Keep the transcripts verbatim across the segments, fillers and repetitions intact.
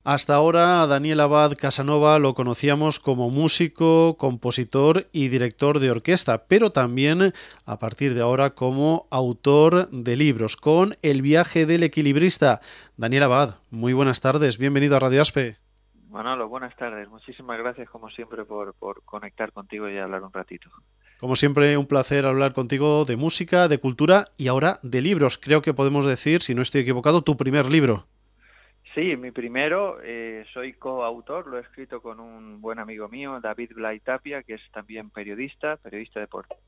Hasta ahora, a Daniel Abad Casanova lo conocíamos como músico, compositor y director de orquesta, pero también a partir de ahora como autor de libros con El viaje del equilibrista. Daniel Abad, muy buenas tardes, bienvenido a Radio Aspe. Manolo, buenas tardes. Muchísimas gracias, como siempre, por, por conectar contigo y hablar un ratito. Como siempre, un placer hablar contigo de música, de cultura y ahora de libros. Creo que podemos decir, si no estoy equivocado, tu primer libro. Sí, mi primero, eh, soy coautor, lo he escrito con un buen amigo mío, David Blay Tapia, que es también periodista, periodista deportivo.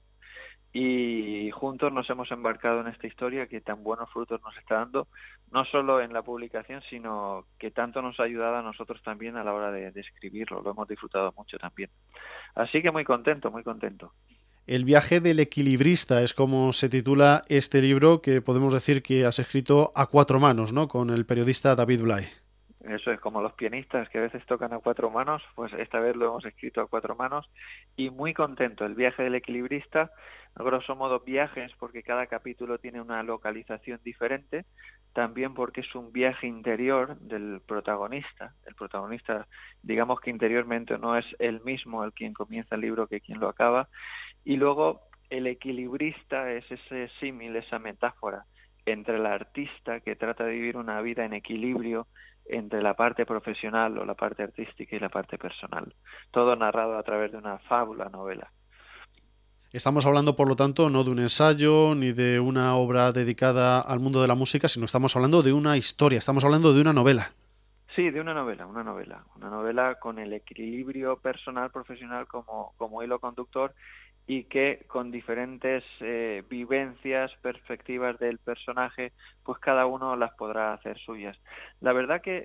Y juntos nos hemos embarcado en esta historia que tan buenos frutos nos está dando, no solo en la publicación, sino que tanto nos ha ayudado a nosotros también a la hora de, de escribirlo. Lo hemos disfrutado mucho también. Así que muy contento, muy contento. El viaje del equilibrista es como se titula este libro que podemos decir que has escrito a cuatro manos, ¿no? Con el periodista David Blay. Eso es como los pianistas que a veces tocan a cuatro manos, pues esta vez lo hemos escrito a cuatro manos y muy contento. El viaje del equilibrista, a grosso modo viajes porque cada capítulo tiene una localización diferente, también porque es un viaje interior del protagonista. El protagonista, digamos que interiormente no es el mismo el quien comienza el libro que quien lo acaba. Y luego el equilibrista es ese símil, esa metáfora entre el artista que trata de vivir una vida en equilibrio entre la parte profesional o la parte artística y la parte personal. Todo narrado a través de una fábula novela. Estamos hablando, por lo tanto, no de un ensayo ni de una obra dedicada al mundo de la música, sino estamos hablando de una historia, estamos hablando de una novela. Sí, de una novela, una novela. Una novela con el equilibrio personal, profesional como, como hilo conductor y que con diferentes eh, vivencias, perspectivas del personaje, pues cada uno las podrá hacer suyas. La verdad que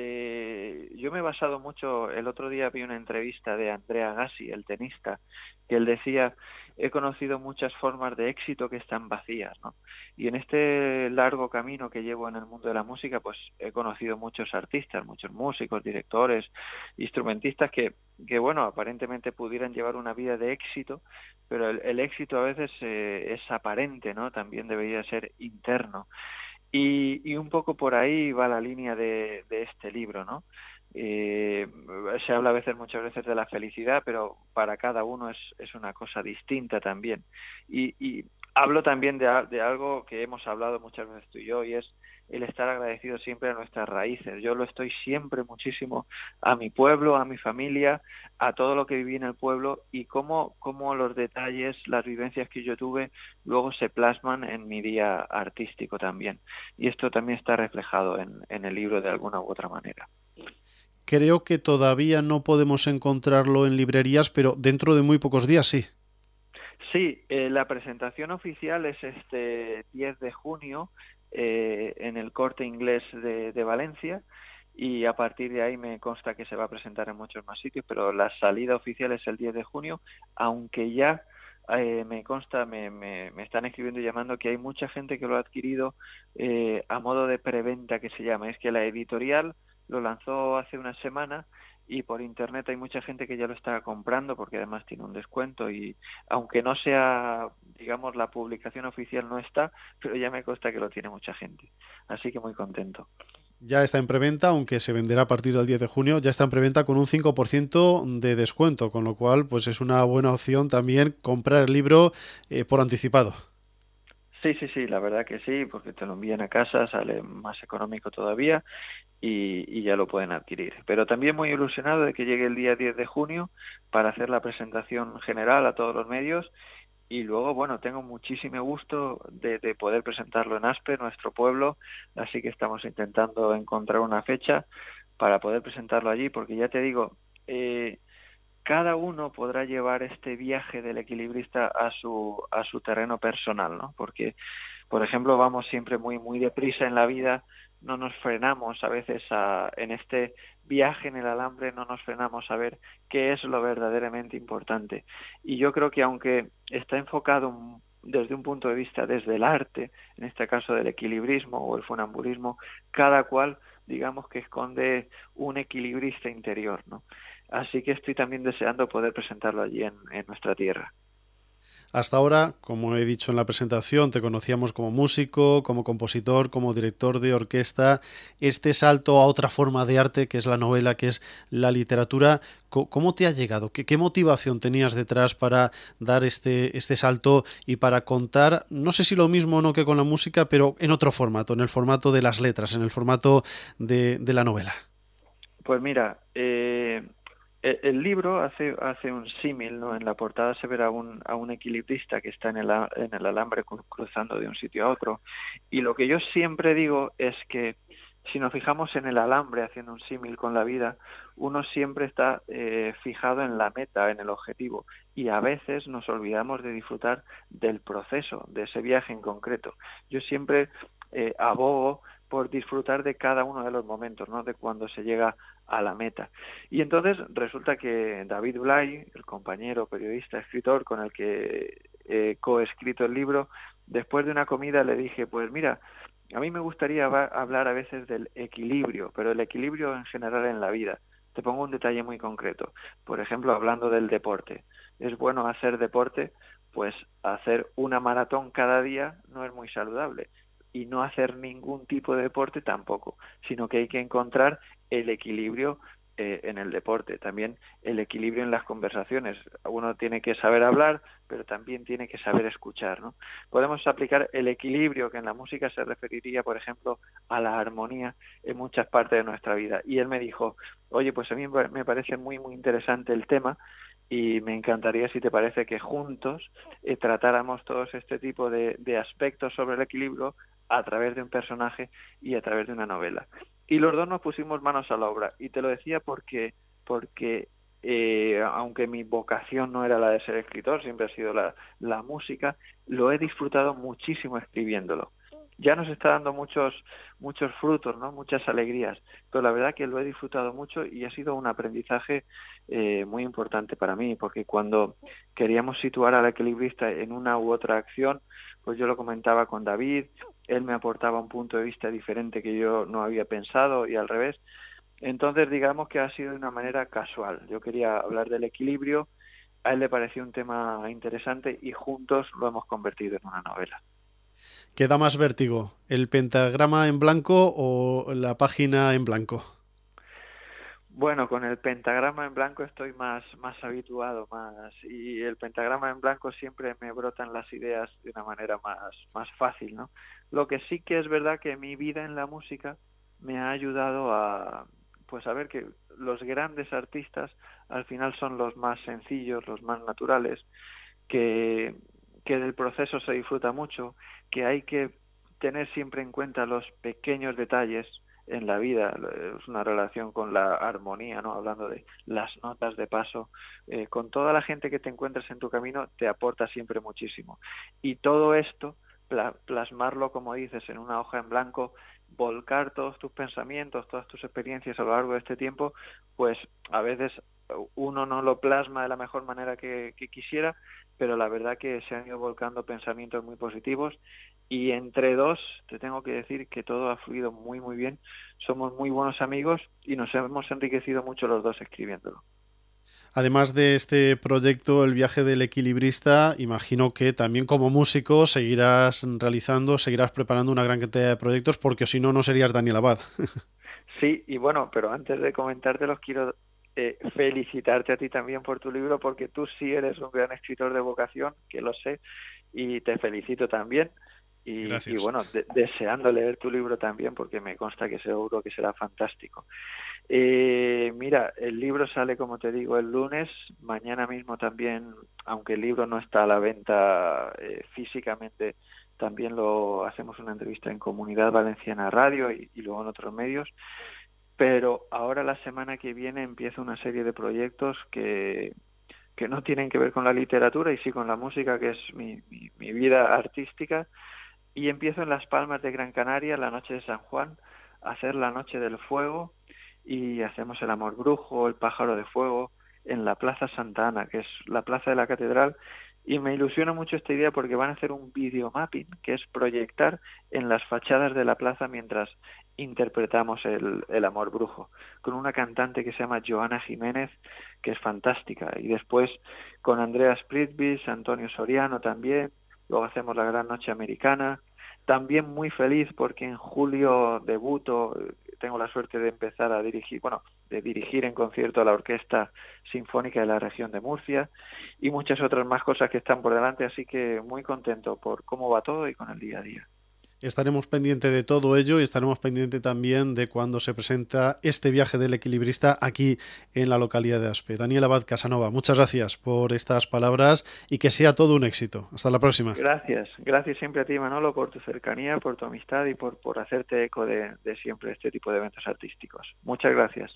eh, yo me he basado mucho, el otro día vi una entrevista de Andrea Agassi, el tenista, que él decía, he conocido muchas formas de éxito que están vacías, ¿no? Y en este largo camino que llevo en el mundo de la música, pues he conocido muchos artistas, muchos músicos, directores, instrumentistas que, que bueno, aparentemente pudieran llevar una vida de éxito, pero el, el éxito a veces eh, es aparente, ¿no? También debería ser interno. Y, y un poco por ahí va la línea de, de este libro, ¿no? Eh, se habla a veces, muchas veces de la felicidad, pero para cada uno es, es una cosa distinta también. Y, y hablo también de, de algo que hemos hablado muchas veces tú y yo, y es el estar agradecido siempre a nuestras raíces. Yo lo estoy siempre muchísimo a mi pueblo, a mi familia, a todo lo que viví en el pueblo y cómo, cómo los detalles, las vivencias que yo tuve, luego se plasman en mi día artístico también. Y esto también está reflejado en, en el libro de alguna u otra manera. Creo que todavía no podemos encontrarlo en librerías, pero dentro de muy pocos días sí. Sí, eh, la presentación oficial es este diez de junio eh, en el Corte Inglés de, de Valencia y a partir de ahí me consta que se va a presentar en muchos más sitios, pero la salida oficial es el diez de junio, aunque ya eh, me consta, me, me, me están escribiendo y llamando que hay mucha gente que lo ha adquirido eh, a modo de preventa que se llama. Es que la editorial lo lanzó hace una semana y por internet hay mucha gente que ya lo está comprando porque además tiene un descuento y aunque no sea, digamos, la publicación oficial no está, pero ya me consta que lo tiene mucha gente. Así que muy contento. Ya está en preventa, aunque se venderá a partir del diez de junio, ya está en preventa con un cinco por ciento de descuento, con lo cual pues es una buena opción también comprar el libro eh, por anticipado. Sí, sí, sí, la verdad que sí, porque te lo envían a casa, sale más económico todavía y, y ya lo pueden adquirir. Pero también muy ilusionado de que llegue el día diez de junio para hacer la presentación general a todos los medios y luego, bueno, tengo muchísimo gusto de, de poder presentarlo en Aspe, nuestro pueblo, así que estamos intentando encontrar una fecha para poder presentarlo allí, porque ya te digo, eh, cada uno podrá llevar este viaje del equilibrista a su, a su terreno personal, ¿no? Porque, por ejemplo, vamos siempre muy, muy deprisa en la vida, no nos frenamos a veces a, en este viaje en el alambre, no nos frenamos a ver qué es lo verdaderamente importante. Y yo creo que aunque está enfocado desde un punto de vista desde el arte, en este caso del equilibrismo o el funambulismo, cada cual digamos que esconde un equilibrista interior, ¿no? Así que estoy también deseando poder presentarlo allí en, en nuestra tierra. Hasta ahora, como he dicho en la presentación, te conocíamos como músico, como compositor, como director de orquesta. Este salto a otra forma de arte, que es la novela, que es la literatura, ¿cómo te ha llegado? ¿Qué, qué motivación tenías detrás para dar este, este salto y para contar, no sé si lo mismo o no que con la música, pero en otro formato, en el formato de las letras, en el formato de, de la novela? Pues mira, eh, el, el libro hace, hace un símil, ¿no? En la portada se verá un, a un equilibrista que está en el, en el alambre cruzando de un sitio a otro. Y lo que yo siempre digo es que si nos fijamos en el alambre, haciendo un símil con la vida, uno siempre está eh, fijado en la meta, en el objetivo, y a veces nos olvidamos de disfrutar del proceso, de ese viaje en concreto. Yo siempre eh, abogo por disfrutar de cada uno de los momentos, ¿no? De cuando se llega a la meta. Y entonces resulta que David Blay, el compañero, periodista, escritor con el que he coescrito el libro, después de una comida le dije, pues mira, a mí me gustaría hablar a veces del equilibrio, pero el equilibrio en general en la vida. Te pongo un detalle muy concreto. Por ejemplo, hablando del deporte. ¿Es bueno hacer deporte? Pues hacer una maratón cada día no es muy saludable. Y no hacer ningún tipo de deporte tampoco, sino que hay que encontrar el equilibrio eh, en el deporte, también el equilibrio en las conversaciones. Uno tiene que saber hablar, pero también tiene que saber escuchar, ¿no? Podemos aplicar el equilibrio, que en la música se referiría, por ejemplo, a la armonía en muchas partes de nuestra vida. Y él me dijo, oye, pues a mí me parece muy, muy interesante el tema, y me encantaría, si te parece, que juntos eh, tratáramos todos este tipo de, de aspectos sobre el equilibrio a través de un personaje y a través de una novela. Y los dos nos pusimos manos a la obra. Y te lo decía porque, porque eh, aunque mi vocación no era la de ser escritor, siempre ha sido la, la música, lo he disfrutado muchísimo escribiéndolo. Ya nos está dando muchos muchos frutos, ¿no? Muchas alegrías, pero la verdad que lo he disfrutado mucho y ha sido un aprendizaje eh, muy importante para mí, porque cuando queríamos situar al equilibrista en una u otra acción, pues yo lo comentaba con David, él me aportaba un punto de vista diferente que yo no había pensado y al revés. Entonces digamos que ha sido de una manera casual. Yo quería hablar del equilibrio, a él le pareció un tema interesante y juntos lo hemos convertido en una novela. ¿Qué da más vértigo? ¿El pentagrama en blanco o la página en blanco? Bueno, con el pentagrama en blanco estoy más, más habituado, más, y el pentagrama en blanco siempre me brotan las ideas de una manera más, más fácil, ¿no? Lo que sí que es verdad que mi vida en la música me ha ayudado a, pues a ver que los grandes artistas al final son los más sencillos, los más naturales, que, que del proceso se disfruta mucho, que hay que tener siempre en cuenta los pequeños detalles en la vida. Es una relación con la armonía, ¿no? Hablando de las notas de paso, eh, con toda la gente que te encuentras en tu camino te aporta siempre muchísimo. Y todo esto, pla- plasmarlo, como dices, en una hoja en blanco, volcar todos tus pensamientos, todas tus experiencias a lo largo de este tiempo, pues a veces uno no lo plasma de la mejor manera que, que quisiera, pero la verdad que se han ido volcando pensamientos muy positivos y entre dos te tengo que decir que todo ha fluido muy muy bien, somos muy buenos amigos y nos hemos enriquecido mucho los dos escribiéndolo. Además de este proyecto, El viaje del equilibrista, imagino que también como músico seguirás realizando, seguirás preparando una gran cantidad de proyectos, porque si no, no serías Daniel Abad. Sí, y bueno, pero antes de comentártelos quiero eh, felicitarte a ti también por tu libro, porque tú sí eres un gran escritor de vocación, que lo sé, y te felicito también. Y, y Gracias. bueno, de, deseando leer tu libro también, porque me consta que seguro que será fantástico. Eh, mira, el libro sale, como te digo, el lunes. Mañana mismo también, aunque el libro no está a la venta eh, físicamente, también lo hacemos una entrevista en Comunidad Valenciana Radio y, y luego en otros medios. Pero ahora la semana que viene empieza una serie de proyectos que, que no tienen que ver con la literatura y sí con la música, que es mi, mi, mi vida artística. Y empiezo en Las Palmas de Gran Canaria, la noche de San Juan, a hacer la Noche del Fuego y hacemos el Amor Brujo, el Pájaro de Fuego, en la Plaza Santa Ana, que es la plaza de la catedral, y me ilusiona mucho esta idea porque van a hacer un videomapping, que es proyectar en las fachadas de la plaza mientras interpretamos el, el Amor Brujo, con una cantante que se llama Joana Jiménez, que es fantástica, y después con Andreas Pritvis, Antonio Soriano también, luego hacemos la Gran Noche Americana, también muy feliz porque en julio debuto, tengo la suerte de empezar a dirigir, bueno, de dirigir en concierto a la Orquesta Sinfónica de la Región de Murcia, y muchas otras más cosas que están por delante, así que muy contento por cómo va todo y con el día a día. Estaremos pendientes de todo ello y estaremos pendientes también de cuando se presenta este viaje del equilibrista aquí en la localidad de Aspe. Daniel Abad Casanova, muchas gracias por estas palabras y que sea todo un éxito. Hasta la próxima. Gracias, gracias siempre a ti, Manolo, por tu cercanía, por tu amistad y por, por hacerte eco de, de siempre este tipo de eventos artísticos. Muchas gracias.